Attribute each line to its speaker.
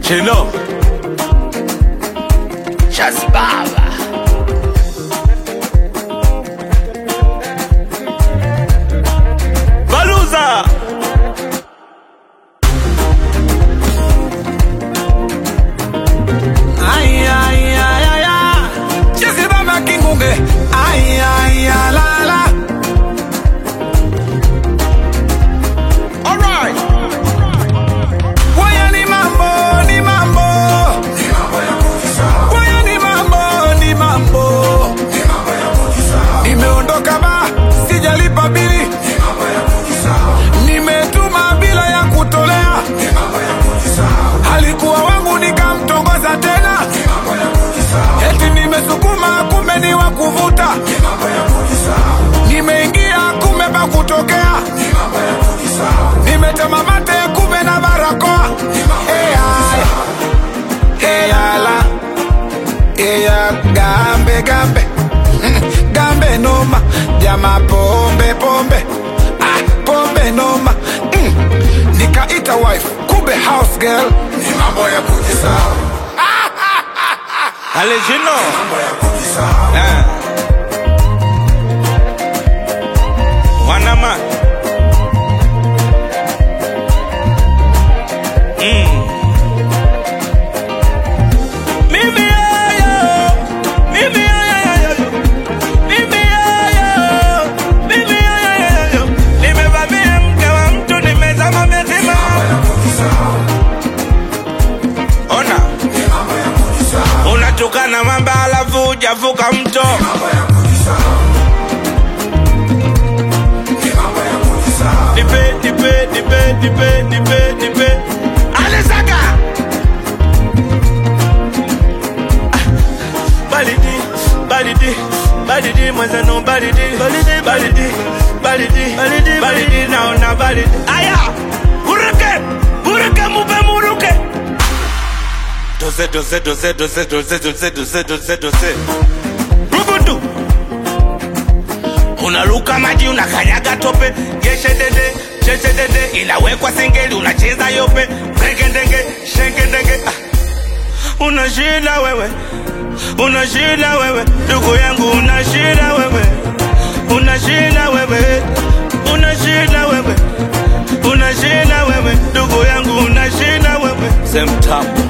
Speaker 1: Chino
Speaker 2: Shazibaba
Speaker 1: Baluza
Speaker 3: Ay ay ay ay ay Shazibaba kingunge Ay ay ay la la Alright Waya ni mambo ni mambo Waya ni mambo ni mambo Nimeondoka ba sijalipa bili Nimetuma bila ya kutolea Halikuwa wangu nikamtongoza tena Eti nimesukuma kumbe ni wa kuvuta Nimeingia kumbe pa kutokea Nimetema mate kumbe na barakoa Eyala Eya gambe gambe Gambe noma Jama pombe pombe Pombe noma Nikaita wife kumbe house girl Ni mambo ya kujisahau
Speaker 1: Ale Chino Wanama Unatokana mamba alafu javuka mto Nipe Alesaga Balidi mwazano balidi naona balidi Aya Buruke mube muruke Doze Rugudu Unaruka maji unakanyaga tope Geshe dede Inawekwa singeli unacheza yope Shengedenge Unashida wewe Ndugu yangu unashida wewe Ndugu yangu unashida wewe Same time